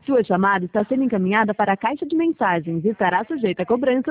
Sua chamada está sendo encaminhada para a caixa de mensagens e estará sujeita a cobrança